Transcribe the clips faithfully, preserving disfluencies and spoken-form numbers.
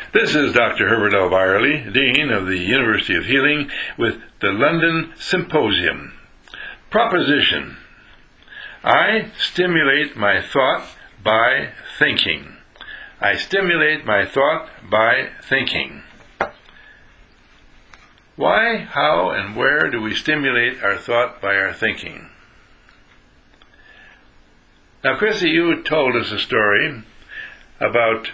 This is Doctor Herbert L. Byerly, Dean of the University of Healing, with the London Symposium. Proposition: I stimulate my thought by thinking. I stimulate my thought by thinking. Why, how, and where do we stimulate our thought by our thinking? Now, Chrissy, you told us a story about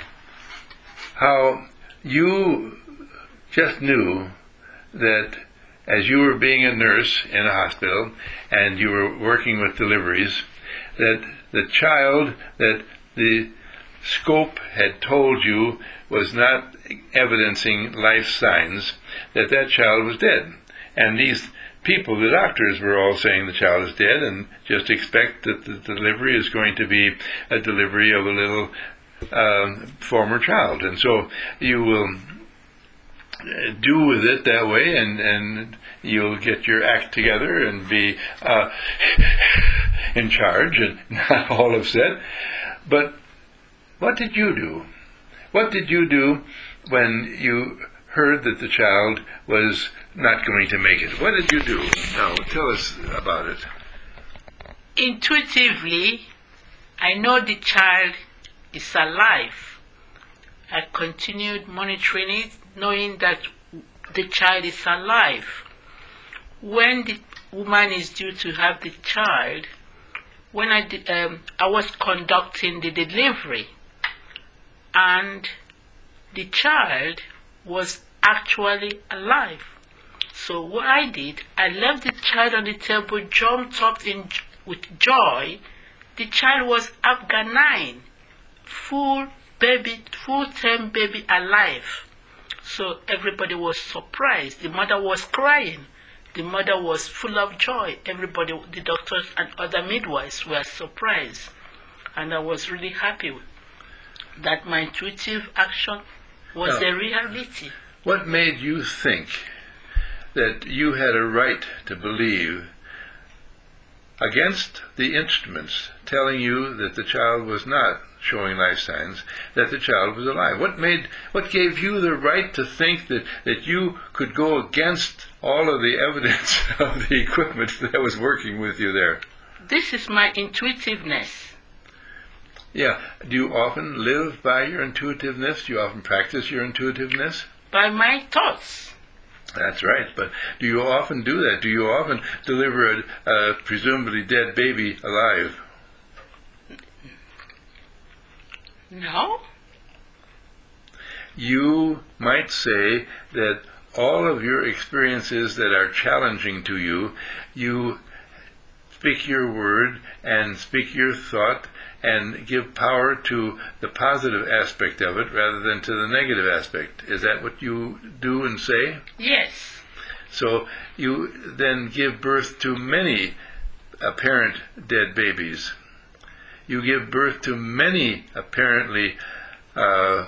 how you just knew that as you were being a nurse in a hospital and you were working with deliveries, that the child that the scope had told you was not evidencing life signs, that that child was dead. And these people, the doctors, were all saying the child is dead, and just expect that the delivery is going to be a delivery of a little uh, former child. And so you will do with it that way, and, and you'll get your act together and be uh, in charge and not all upset. But what did you do? What did you do when you heard that the child was not going to make it? What did you do? Now, tell us about it. Intuitively, I know the child is alive. I continued monitoring it, knowing that the child is alive. When the woman is due to have the child, when I did, um, I was conducting the delivery, and the child was actually alive. So what I did, I left the child on the table, jumped up in with joy. The child was Afghanine, full baby, full-term baby alive. So everybody was surprised. The mother was crying. The mother was full of joy. Everybody, the doctors and other midwives were surprised. And I was really happy that my intuitive action was now, a reality. What made you think that you had a right to believe, against the instruments telling you that the child was not showing life signs, that the child was alive? What made, what gave you the right to think that, that you could go against all of the evidence of the equipment that was working with you there? This is my intuitiveness. Yeah. Do you often live by your intuitiveness? Do you often practice your intuitiveness? By my thoughts. That's right. But do you often do that? Do you often deliver a, a presumably dead baby alive? No. You might say that all of your experiences that are challenging to you, you speak your word and speak your thought and give power to the positive aspect of it rather than to the negative aspect. Is that what you do and say? Yes. So you then give birth to many apparent dead babies. You give birth to many apparently uh,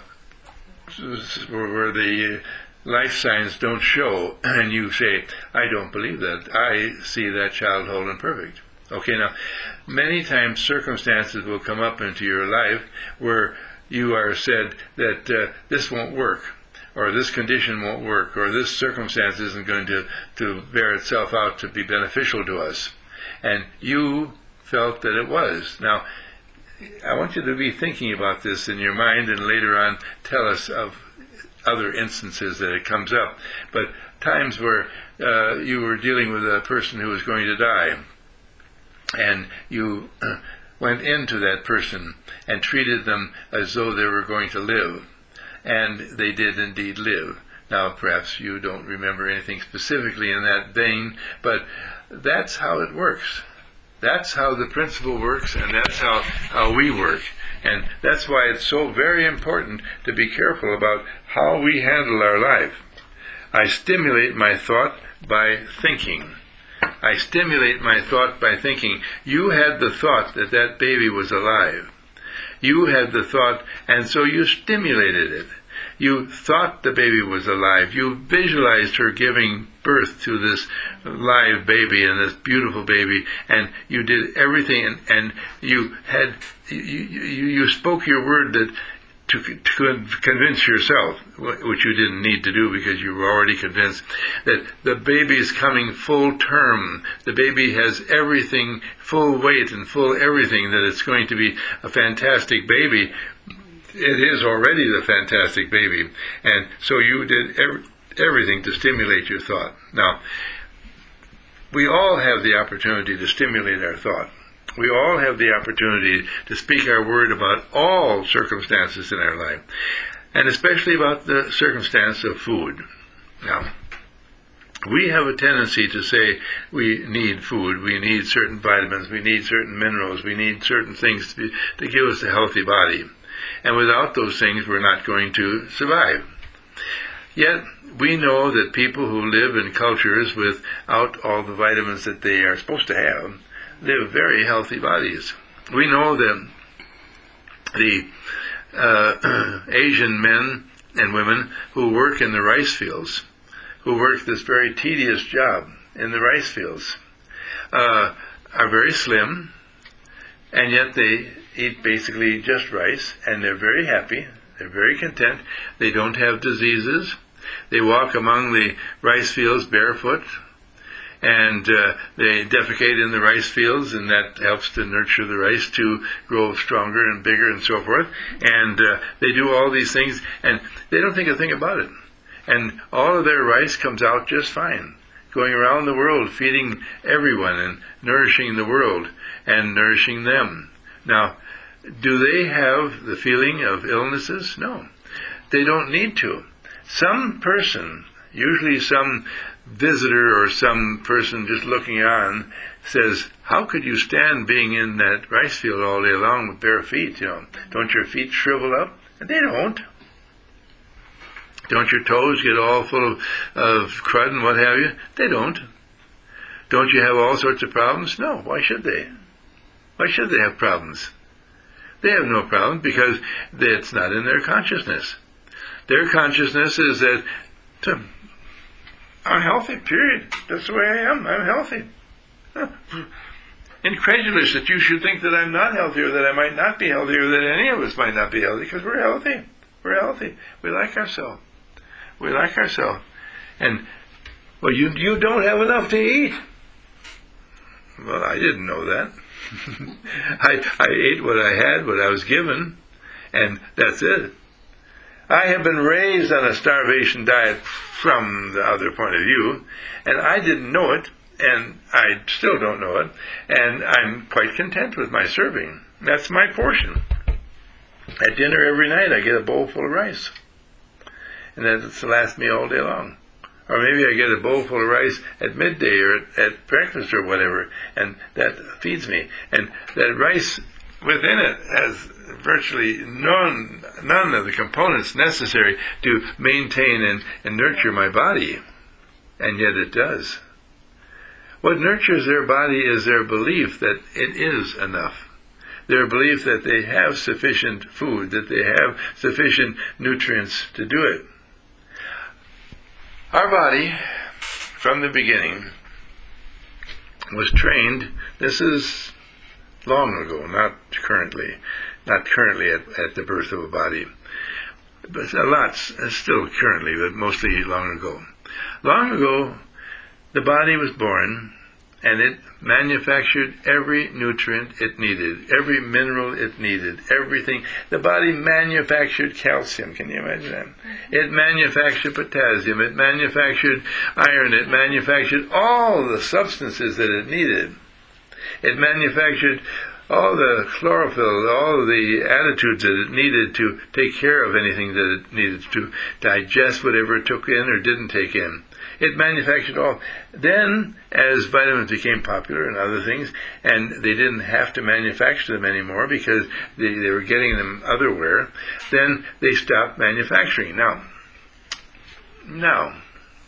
where the life signs don't show, and you say, I don't believe that. I see that child whole and perfect. Okay, now, many times circumstances will come up into your life where you are said that uh, this won't work, or this condition won't work, or this circumstance isn't going to, to bear itself out to be beneficial to us. And you felt that it was. Now, I want you to be thinking about this in your mind, and later on tell us of other instances that it comes up. But times where uh, you were dealing with a person who was going to die, and you went into that person and treated them as though they were going to live, and they did indeed live. Now, perhaps you don't remember anything specifically in that vein, but that's how it works. That's how the principle works, and that's how, how we work. And that's why it's so very important to be careful about how we handle our life. I stimulate my thought by thinking. I stimulate my thought by thinking. You had the thought that that baby was alive. You had the thought, and so you stimulated it. You thought the baby was alive. You visualized her giving birth to this live baby and this beautiful baby, and you did everything, and, and you had you, you, you spoke your word that to, to convince yourself, which you didn't need to do because you were already convinced, that the baby is coming full term. The baby has everything, full weight and full everything, that it's going to be a fantastic baby. It is already the fantastic baby. And so you did every, everything to stimulate your thought. Now, we all have the opportunity to stimulate our thought. We all have the opportunity to speak our word about all circumstances in our life, and especially about the circumstance of food. Now, we have a tendency to say we need food, we need certain vitamins, we need certain minerals, we need certain things to, to give us a healthy body. And without those things, we're not going to survive. Yet, we know that people who live in cultures without all the vitamins that they are supposed to have live very healthy bodies. We know that the uh, Asian men and women who work in the rice fields, who work this very tedious job in the rice fields, uh, are very slim, and yet they eat basically just rice, and they're very happy, they're very content, they don't have diseases, they walk among the rice fields barefoot, and uh, they defecate in the rice fields, and that helps to nurture the rice to grow stronger and bigger and so forth. And uh, they do all these things, and they don't think a thing about it. And all of their rice comes out just fine, going around the world, feeding everyone and nourishing the world and nourishing them. Now, do they have the feeling of illnesses? No. They don't need to. Some person, usually some visitor or some person just looking on, says, how could you stand being in that rice field all day long with bare feet? You know, don't your feet shrivel up? And they don't. Don't your toes get all full of, of crud and what have you? They don't. Don't you have all sorts of problems? No. Why should they? Why should they have problems? They have no problems because it's not in their consciousness. Their consciousness is that I'm healthy, period. That's the way I am. I'm healthy. Incredulous that you should think that I'm not healthy, or that I might not be healthy, or that any of us might not be healthy, because we're healthy. We're healthy. We like ourselves. We like ourselves. And, well, you, you don't have enough to eat. Well, I didn't know that. I, I ate what I had, what I was given, and that's it. I have been raised on a starvation diet from the other point of view, and I didn't know it, and I still don't know it, and I'm quite content with my serving. That's my portion. At dinner every night I get a bowl full of rice, and that's the last meal all day long. Or maybe I get a bowl full of rice at midday or at, at breakfast or whatever, and that feeds me. And that rice within it has virtually none, none of the components necessary to maintain and, and nurture my body, and yet it does. What nurtures their body is their belief that it is enough. Their belief that they have sufficient food, that they have sufficient nutrients to do it. Our body, from the beginning, was trained, this is long ago, not currently, not currently at, at the birth of a body, but a lot still currently, but mostly long ago. Long ago, the body was born, and it manufactured every nutrient it needed, every mineral it needed, everything. The body manufactured calcium, can you imagine that? It manufactured potassium, it manufactured iron, it manufactured all the substances that it needed. It manufactured all the chlorophyll, all the attitudes that it needed to take care of anything that it needed to digest whatever it took in or didn't take in. It manufactured all. Then, as vitamins became popular and other things, and they didn't have to manufacture them anymore because they, they were getting them otherwhere, then they stopped manufacturing. Now, now,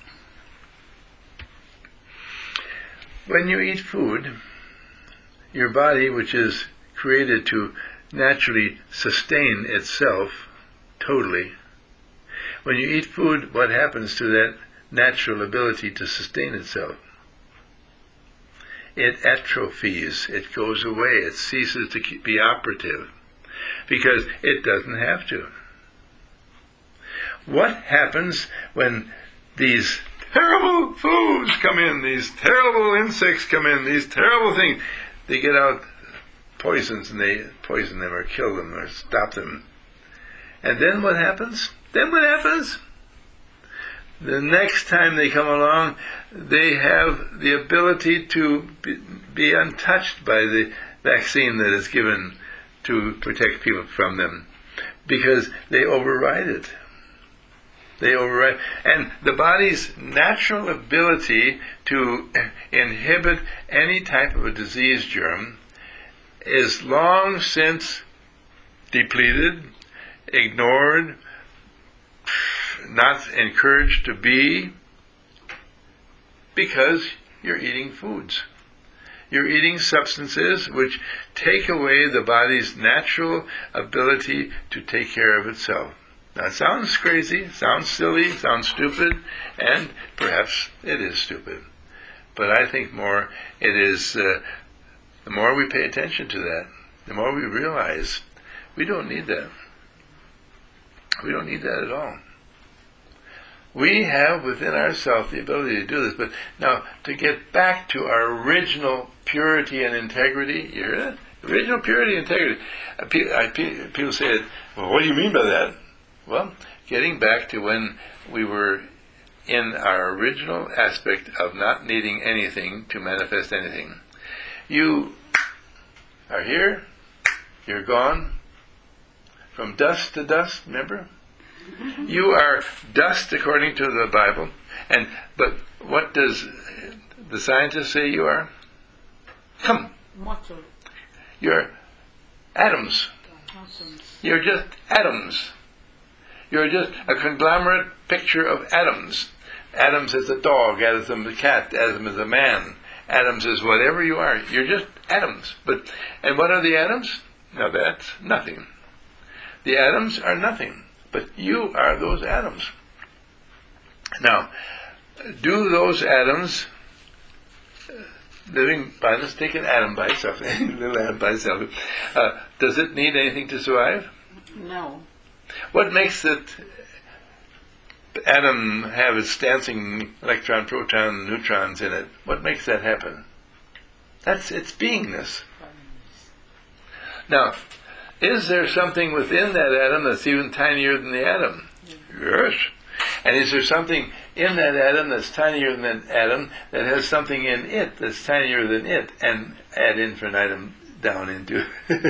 when you eat food, your body, which is created to naturally sustain itself totally, when you eat food, what happens to that natural ability to sustain itself? It atrophies, it goes away, it ceases to be operative, because it doesn't have to. what happens when these terrible foods come in, these terrible insects come in, these terrible things? They get out poisons and they poison them or kill them or stop them. And then what happens? Then what happens? The next time they come along, they have the ability to be, be untouched by the vaccine that is given to protect people from them, because they override it. They override, and the body's natural ability to inhibit any type of a disease germ is long since depleted, ignored, not encouraged to be, because you're eating foods. You're eating substances which take away the body's natural ability to take care of itself. Now, it sounds crazy, sounds silly, sounds stupid, and perhaps it is stupid. But I think more it is, uh, the more we pay attention to that, the more we realize we don't need that. We don't need that at all. We have within ourselves the ability to do this. But now, to get back to our original purity and integrity, you hear that? Original purity and integrity. Uh, pe- I, pe- people say, well, what do you mean by that? Well, getting back to when we were in our original aspect of not needing anything to manifest anything. You are here, you're gone, from dust to dust, remember? You are dust according to the Bible, and but what does the scientists say you are? Come. Mortal. You're atoms. Atoms. You're just atoms. You're just a conglomerate picture of atoms. Atoms is a dog, atoms is a cat, atoms is a man, atoms is whatever you are. You're just atoms. But and what are the atoms? Now that's nothing. The atoms are nothing. But you are those atoms. Now, do those atoms, living by, let's take an atom by itself, a little atom by itself, uh, does it need anything to survive? No. What makes it atom have its dancing electron, proton, neutrons in it? What makes that happen? That's its beingness. Now, is there something within that atom that's even tinier than the atom? Yes. And is there something in that atom that's tinier than that atom that has something in it that's tinier than it, and ad infinitum down into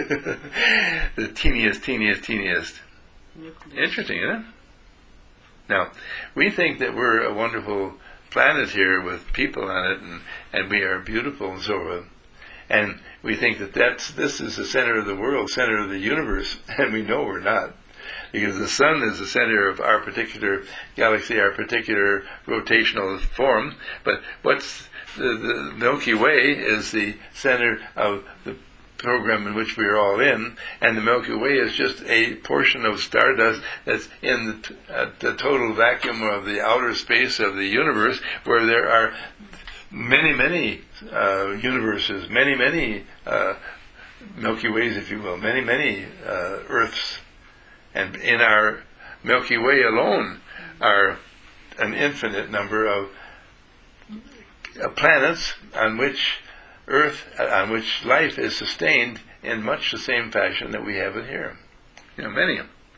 the teeniest, teeniest, teeniest? Interesting, isn't it? Now, we think that we're a wonderful planet here with people on it, and, and we are beautiful and so forth. And we think that that's, this is the center of the world, center of the universe, and we know we're not. Because the sun is the center of our particular galaxy, our particular rotational form, but what's the, the Milky Way is the center of the program in which we are all in, and the Milky Way is just a portion of stardust that's in the, t- uh, the total vacuum of the outer space of the universe, where there are many, many uh, universes, many, many uh, Milky Ways, if you will, many, many uh, Earths. And in our Milky Way alone are an infinite number of uh, planets on which Earth, uh, on which life is sustained in much the same fashion that we have it here. You know, many.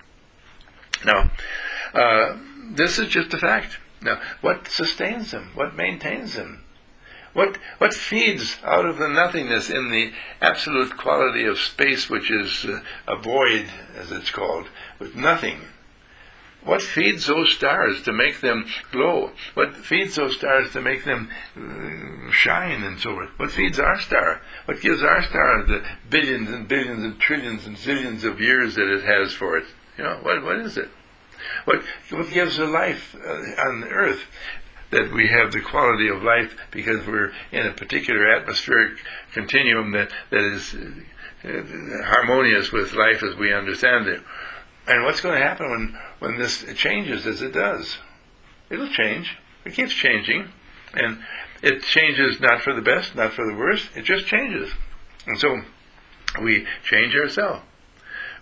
Now, uh, this is just a fact. Now, what sustains them? What maintains them? What what feeds out of the nothingness in the absolute quality of space, which is uh, a void, as it's called, with nothing? What feeds those stars to make them glow? What feeds those stars to make them uh, shine and so forth? What feeds our star? What gives our star the billions and billions and trillions and zillions of years that it has for it? You know, what what is it? What what gives the life uh, on the Earth? That we have the quality of life because we're in a particular atmospheric continuum that, that is uh, harmonious with life as we understand it. And what's going to happen when, when this changes as it does? It'll change. It keeps changing. And it changes not for the best, not for the worst. It just changes. And so we change ourselves.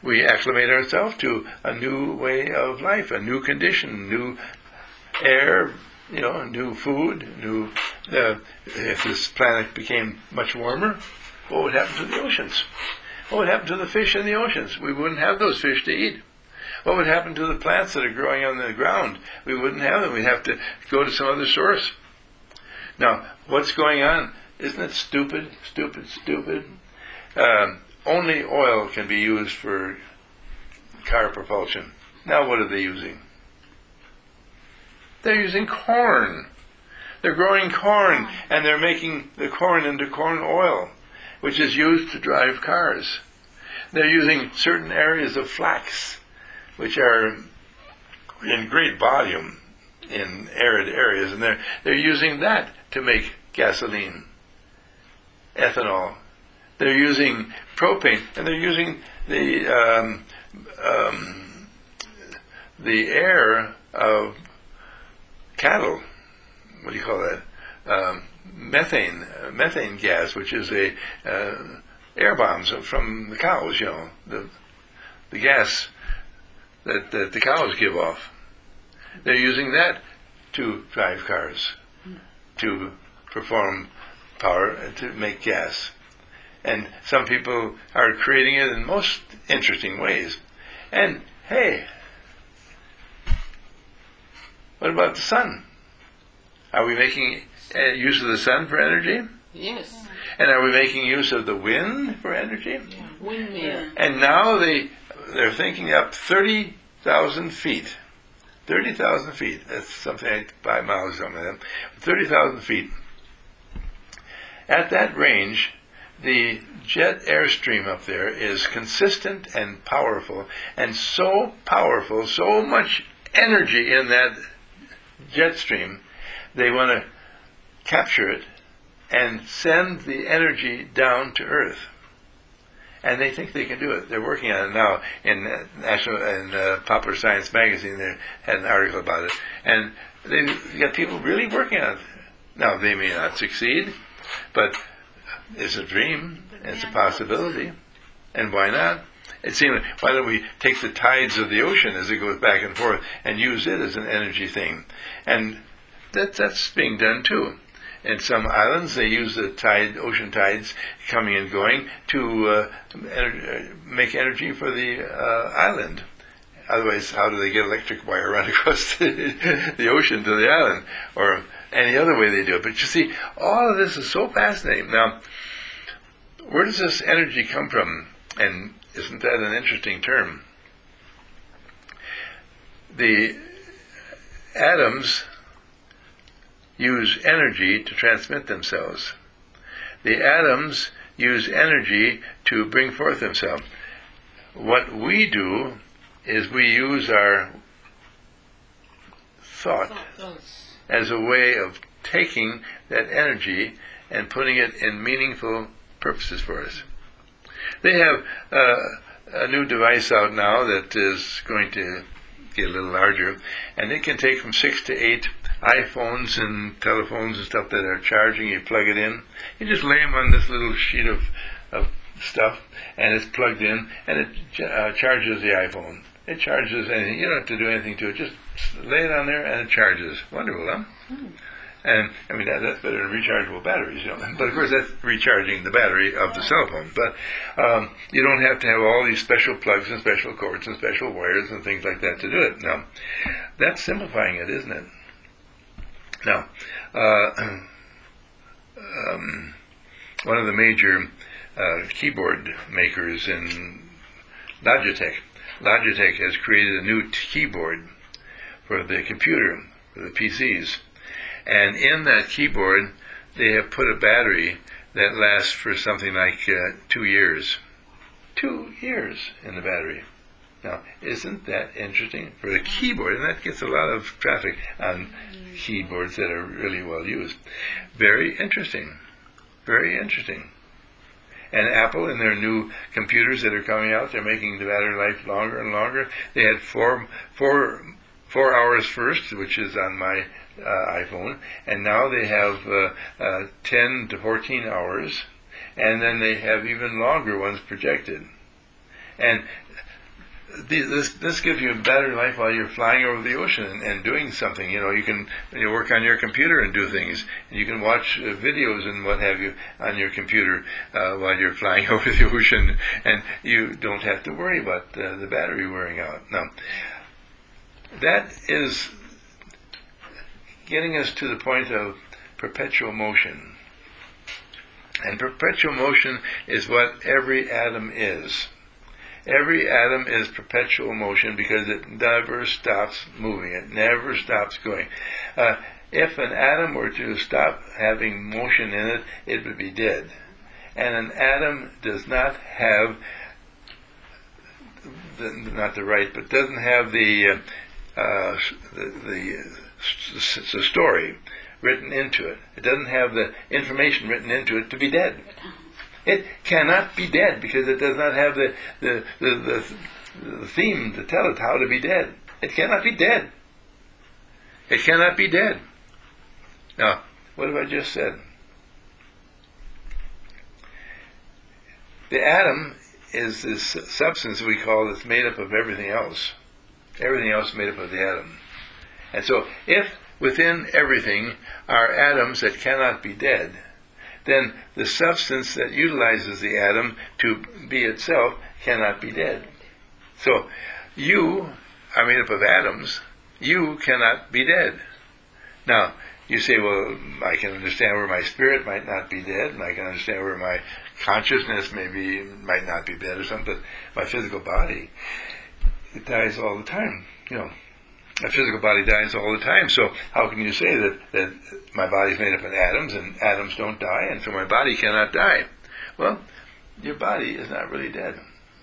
we acclimate ourselves to a new way of life, a new condition, new air, you know, new food, new. Uh, if this planet became much warmer, what would happen to the oceans? What would happen to the fish in the oceans? We wouldn't have those fish to eat. What would happen to the plants that are growing on the ground? We wouldn't have them. We'd have to go to some other source. Now, what's going on? Isn't it stupid, stupid, stupid? Um, only oil can be used for car propulsion. Now what are they using? They're using corn. They're growing corn, and they're making the corn into corn oil, which is used to drive cars. They're using certain areas of flax, which are in great volume in arid areas, and they're they're using that to make gasoline, ethanol. They're using propane, and they're using the um, um, the air of cattle. What do you call that? Um, methane, uh, methane gas, which is a uh, air bombs from the cows. You know, the the gas that, that the cows give off. They're using that to drive cars, to perform power, to make gas. And some people are creating it in most interesting ways. And hey, what about the sun? Are we making uh, use of the sun for energy? Yes. And are we making use of the wind for energy? Yeah. Windmill. And now they they're thinking up thirty thousand feet. Thirty thousand feet. That's something like five miles, something like that. Thirty thousand feet. At that range, the jet airstream up there is consistent and powerful, and so powerful, so much energy in that jet stream, they want to capture it and send the energy down to Earth. And they think they can do it. They're working on it now in uh, National in uh, Popular Science magazine. They had an article about it, and they've got people really working on it. Now they may not succeed, but it's a dream. It's a possibility, and why not? It seems. Why don't we take the tides of the ocean as it goes back and forth and use it as an energy thing? And that that's being done too. In some islands, they use the tide, ocean tides coming and going to uh, ener- make energy for the uh, island. Otherwise, how do they get electric wire run across the, the ocean to the island, or any other way they do it? But you see, all of this is so fascinating. Now, where does this energy come from? And isn't that an interesting term? The atoms use energy to transmit themselves. The atoms use energy to bring forth themselves. What we do is we use our thought as a way of taking that energy and putting it in meaningful purposes for us. They have uh, a new device out now that is going to get a little larger, and it can take from six to eight iPhones and telephones and stuff that are charging. You plug it in, you just lay them on this little sheet of, of stuff, and it's plugged in, and it uh, charges the iPhone. It charges anything. You don't have to do anything to it. Just lay it on there, and it charges. Wonderful, huh? Hmm. And, I mean, that, that's better than rechargeable batteries, you know. But, of course, that's recharging the battery of the cell phone. But um, you don't have to have all these special plugs and special cords and special wires and things like that to do it. Now, that's simplifying it, isn't it? Now, uh, um, one of the major uh, keyboard makers in Logitech, Logitech has created a new t- keyboard for the computer, for the P Cs. And in that keyboard, they have put a battery that lasts for something like uh, two years. Two years in the battery. Now, isn't that interesting? For the keyboard, and that gets a lot of traffic on keyboards that are really well used. Very interesting. Very interesting. And Apple, in their new computers that are coming out, they're making the battery life longer and longer. They had four, four, four hours first, which is on my uh, iPhone, and now they have uh, uh, ten to fourteen hours, and then they have even longer ones projected. And the- this this gives you a better life while you're flying over the ocean and, and doing something. You know, you can you work on your computer and do things. And you can watch uh, videos and what have you on your computer uh, while you're flying over the ocean, and you don't have to worry about uh, the battery wearing out. Now, that is getting us to the point of perpetual motion. And perpetual motion is what every atom is. Every atom is perpetual motion because it never stops moving. It never stops going. Uh, if an atom were to stop having motion in it, it would be dead. And an atom does not have, the, not the right, but doesn't have the, uh, uh, the, the, the story written into it. It doesn't have the information written into it to be dead. It cannot be dead because it does not have the, the, the, the, the theme to tell it how to be dead. It cannot be dead. It cannot be dead. Now, what have I just said? The atom is this substance we call that's made up of everything else. Everything else is made up of the atom. And so, if within everything are atoms that cannot be dead, then the substance that utilizes the atom to be itself cannot be dead. So, you are made up of atoms. You cannot be dead. Now, you say, well, I can understand where my spirit might not be dead, and I can understand where my consciousness maybe might not be dead or something, but my physical body, it dies all the time, you know. My physical body dies all the time, so how can you say that, that my body is made up of atoms and atoms don't die, and so my body cannot die? Well, your body is not really dead.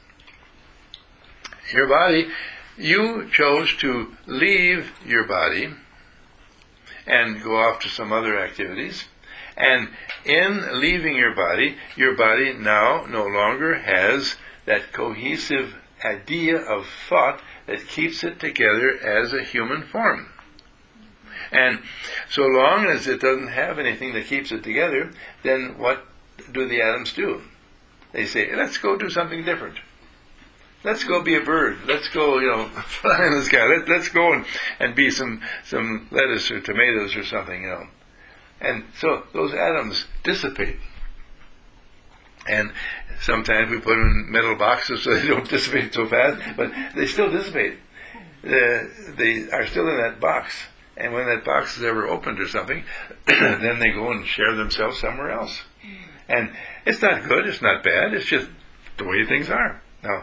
Your body, you chose to leave your body and go off to some other activities, and in leaving your body, your body now no longer has that cohesive idea of thought that keeps it together as a human form. And so long as it doesn't have anything that keeps it together, then what do the atoms do? They say, let's go do something different. Let's go be a bird. Let's go, you know, fly in the sky. Let, let's go and, and be some, some lettuce or tomatoes or something, you know. And so those atoms dissipate. And sometimes we put them in metal boxes so they don't dissipate so fast, but they still dissipate. Uh, they are still in that box. And when that box is ever opened or something, then they go and share themselves somewhere else. And it's not good, it's not bad, it's just the way things are. Now,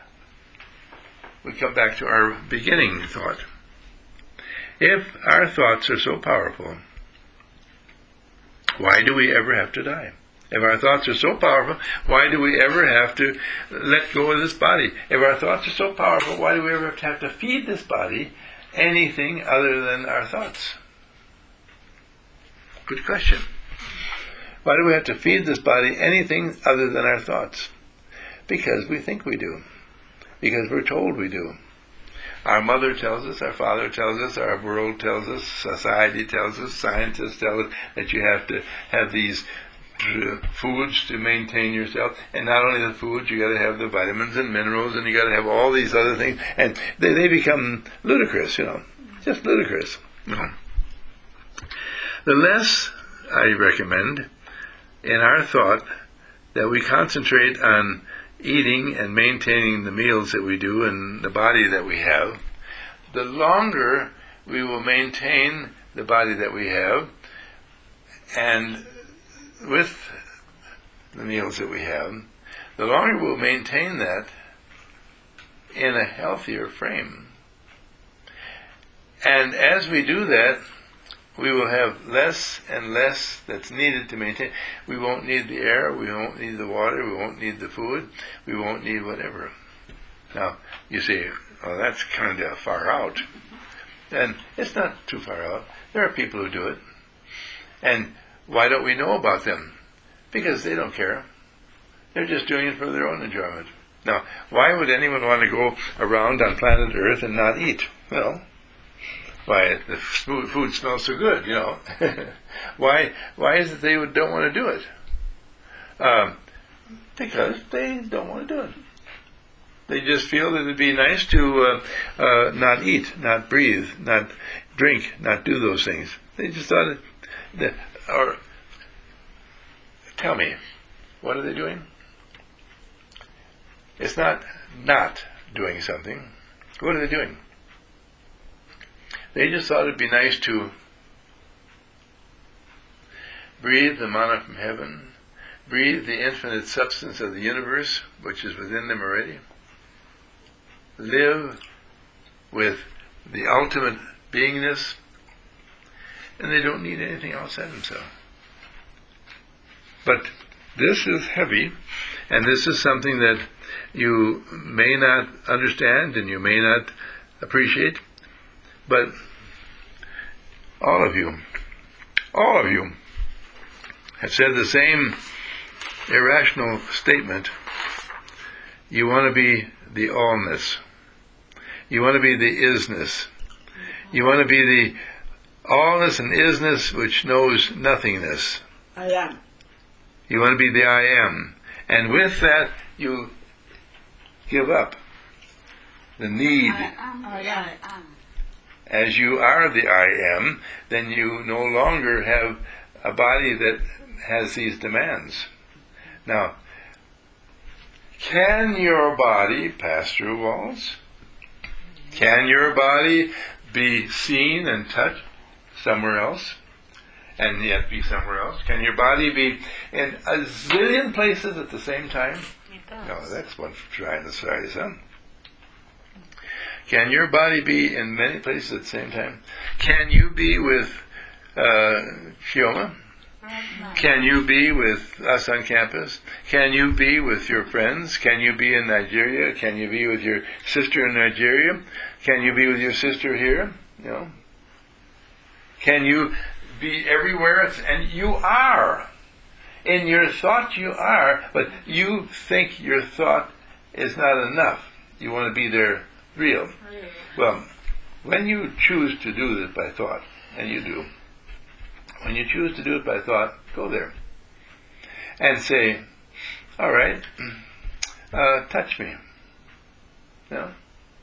we come back to our beginning thought. If our thoughts are so powerful, why do we ever have to die? If our thoughts are so powerful, why do we ever have to let go of this body? If our thoughts are so powerful, why do we ever have to feed this body anything other than our thoughts? Good question. Why do we have to feed this body anything other than our thoughts? Because we think we do. Because we're told we do. Our mother tells us, our father tells us, our world tells us, society tells us, scientists tell us that you have to have these foods to maintain yourself, and not only the foods, you got to have the vitamins and minerals, and you got to have all these other things, and they, they become ludicrous, you know, just ludicrous. You know. The less I recommend in our thought that we concentrate on eating and maintaining the meals that we do and the body that we have, the longer we will maintain the body that we have, and with the meals that we have, the longer we'll maintain that in a healthier frame. And as we do that, we will have less and less that's needed to maintain. We won't need the air, we won't need the water, we won't need the food, we won't need whatever. Now, you say, well, that's kind of far out. And it's not too far out. There are people who do it. And why don't we know about them? Because they don't care. They're just doing it for their own enjoyment. Now, why would anyone want to go around on planet Earth and not eat? Well, why, the food smells so good, you know. why Why is it they don't want to do it? Um, because they don't want to do it. They just feel that it'd be nice to uh, uh, not eat, not breathe, not drink, not do those things. They just thought it, that, or tell me, what are they doing? It's not not doing something. What are they doing? They just thought it'd be nice to breathe the manna from heaven, breathe the infinite substance of the universe, which is within them already, live with the ultimate beingness, and they don't need anything outside themselves. But this is heavy, and this is something that you may not understand and you may not appreciate, but all of you, all of you have said the same irrational statement. You want to be the allness. You want to be the isness. You want to be the allness and isness which knows nothingness. I am. You want to be the I am. And with that, you give up the need. I am. I am. As you are the I am, then you no longer have a body that has these demands. Now, can your body pass through walls? Can your body be seen and touched somewhere else, and yet be somewhere else? Can your body be in a zillion places at the same time? It does. No, that's one for trying to size, huh? Can your body be in many places at the same time? Can you be with uh, Shioma? Can you be with us on campus? Can you be with your friends? Can you be in Nigeria? Can you be with your sister in Nigeria? Can you be with your sister here? You know? Can you be everywhere? It's, and you are. In your thought you are, but you think your thought is not enough. You want to be there real. Well, when you choose to do this by thought, and you do, when you choose to do it by thought, go there. And say, all right, uh, touch me. No?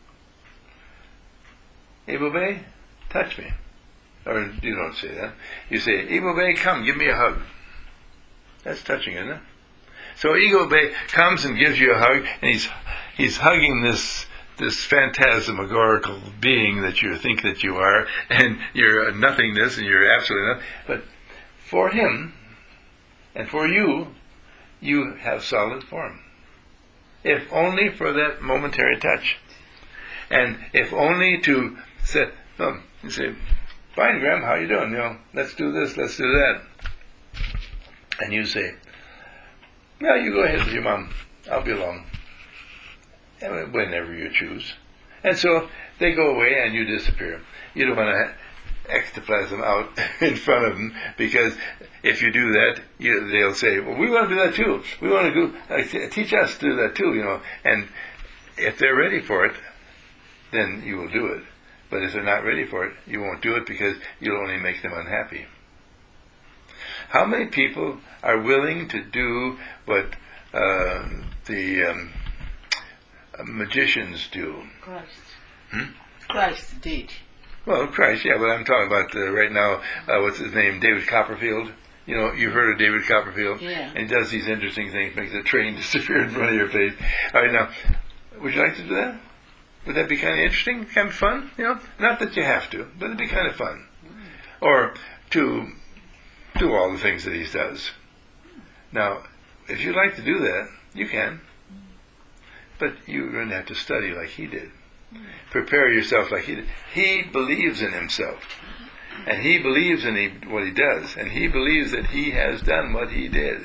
Ibo Bay, touch me. Or you don't say that. You say, Ibo Bay, come, give me a hug. That's touching, isn't it? So Ibo Bay comes and gives you a hug, and he's he's hugging this this phantasmagorical being that you think that you are, and you're a nothingness, and you're absolutely nothing. But for him, and for you, you have solid form. If only for that momentary touch. And if only to say, oh, you say, fine, Graham, how you doing? You know, let's do this, let's do that. And you say, no, you go ahead with your mom. I'll be along. Whenever you choose. And so they go away and you disappear. You don't want to ectoplasm out in front of them, because if you do that, you, they'll say, well, we want to do that too. We want to go, uh, teach us to do that too, you know. And if they're ready for it, then you will do it. But if they're not ready for it, you won't do it, because you'll only make them unhappy. How many people are willing to do what uh, the um, magicians do? Christ. Hmm? Christ did. Well, Christ, yeah, but I'm talking about uh, right now, uh, what's his name, David Copperfield. You know, you've heard of David Copperfield? Yeah. And he does these interesting things, makes a train disappear in front of your face. All right, now, would you like to do that? Would that be kind of interesting, kind of fun? You know, not that you have to, but it'd be kind of fun. Or to do all the things that he does. Now, if you'd like to do that, you can. But you're going to have to study like he did. Prepare yourself like he did. He believes in himself. And he believes in he, what he does. And he believes that he has done what he did.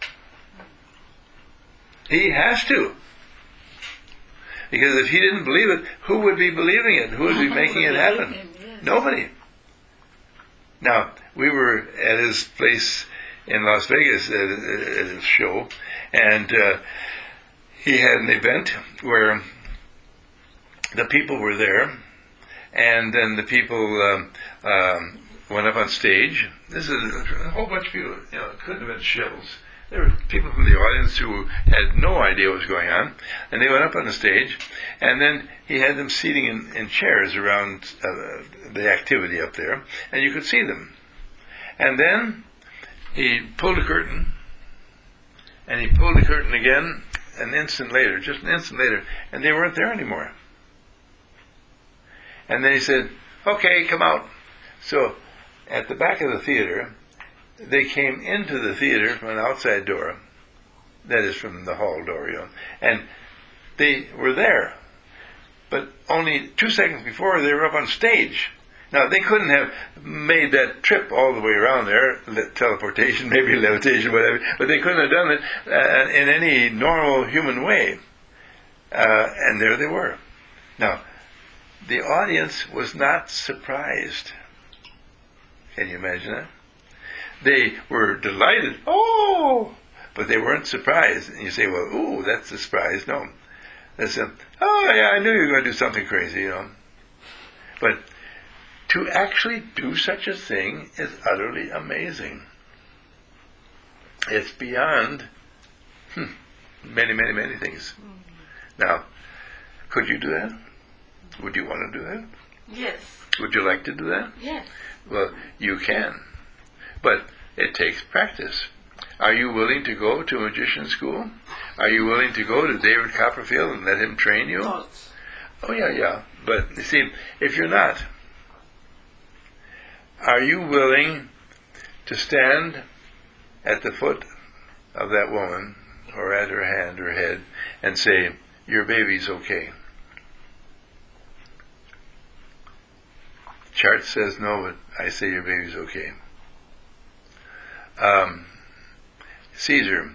He has to. Because if he didn't believe it, who would be believing it? Who would be making it happen? Nobody. Now, we were at his place in Las Vegas at, at his show, and uh, he had an event where the people were there, and then the people um, um, went up on stage. This is a whole bunch of people. You know, it couldn't have been shills. there were people from the audience who had no idea what was going on, and they went up on the stage, and then he had them seating in, in chairs around uh, the activity up there, and you could see them. And then he pulled the curtain, and he pulled the curtain again an instant later, just an instant later, and they weren't there anymore. And then he said, "Okay, come out." So at the back of the theater, they came into the theater from an outside door, that is from the hall door, you know, and they were there. But only two seconds before, they were up on stage. Now, they couldn't have made that trip all the way around there, le- teleportation, maybe levitation, whatever, but they couldn't have done it uh, in any normal human way. Uh, and there they were. Now, the audience was not surprised. Can you imagine that? They were delighted, oh, but they weren't surprised. And you say, well, ooh, that's a surprise. No. That's a, oh, yeah, I knew you were going to do something crazy, you know. But to actually do such a thing is utterly amazing. It's beyond hmm, many, many, many things. Now, could you do that? Would you want to do that? Yes. Would you like to do that? Yes. Well, you can. But it takes practice. Are you willing to go to magician school? Are you willing to go to David Copperfield and let him train you? Not. Oh, yeah, yeah. But, you see, if you're not, are you willing to stand at the foot of that woman, or at her hand or head, and say, your baby's okay? Chart says no, but I say your baby's okay. Um, Caesar,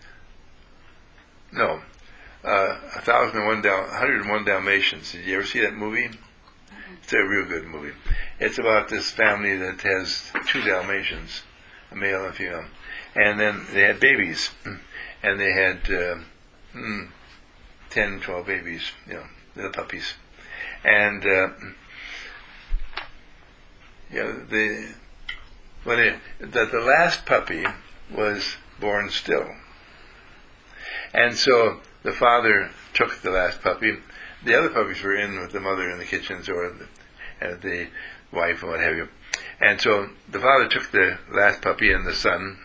no, uh, a thousand and one Dal- one hundred and one Dalmatians. Did you ever see that movie? It's a real good movie. It's about this family that has two Dalmatians, a male and a female, and then they had babies, and they had uh, mm, ten, twelve babies, you know, little puppies, and uh, you know, the when it, that the last puppy was born still. And so the father took the last puppy. The other puppies were in with the mother in the kitchens, or the, uh, the wife and what have you. And so the father took the last puppy and the son,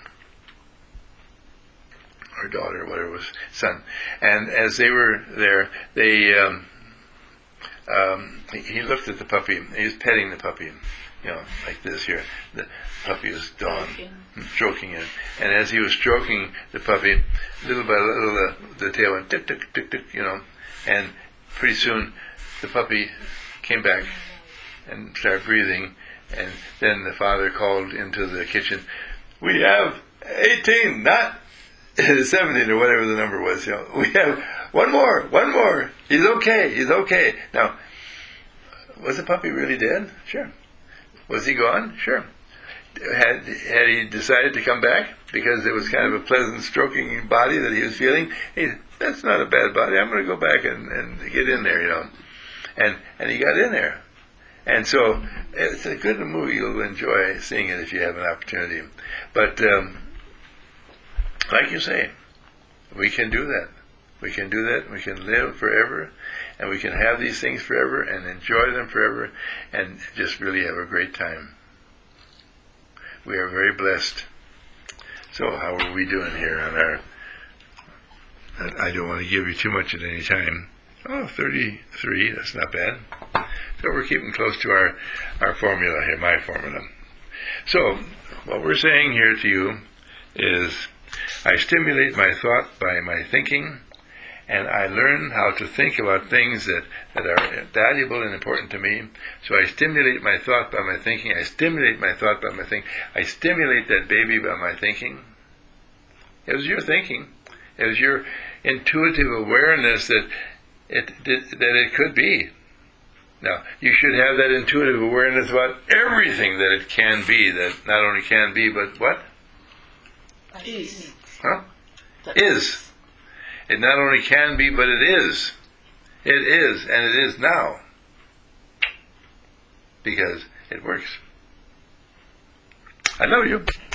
or daughter, whatever it was, son. And as they were there, they um, um, he, he looked at the puppy. He was petting the puppy, you know, like this here. The puppy was Dawn, stroking it. And as he was stroking the puppy, little by little, uh, the tail went tick, tick, tick, tick, you know. And pretty soon, the puppy came back and started breathing. And then the father called into the kitchen, "We have eighteen, not seventeen, or whatever the number was. You know, we have one more, one more. He's okay. He's okay." Now, was the puppy really dead? Sure. Was he gone? Sure. Had had he decided to come back because it was kind of a pleasant stroking body that he was feeling? He, that's not a bad body. I'm going to go back and, and get in there, you know. And and he got in there. And so it's a good movie. You'll enjoy seeing it if you have an opportunity. But um, like you say, we can do that. We can do that. We can live forever, and we can have these things forever and enjoy them forever and just really have a great time. We are very blessed. So how are we doing here on our... I don't want to give you too much at any time. Oh, thirty-three, that's not bad. So we're keeping close to our, our formula here, my formula. So, what we're saying here to you is, I stimulate my thought by my thinking, and I learn how to think about things that, that are valuable and important to me. So I stimulate my thought by my thinking, I stimulate my thought by my thinking, I stimulate that baby by my thinking. It was your thinking. It was your intuitive awareness that it that it could be. Now, you should have that intuitive awareness about everything that it can be, that not only can be, but what? Is. Huh? Is. It not only can be, but it is. It is, and it is now. Because it works. I love you.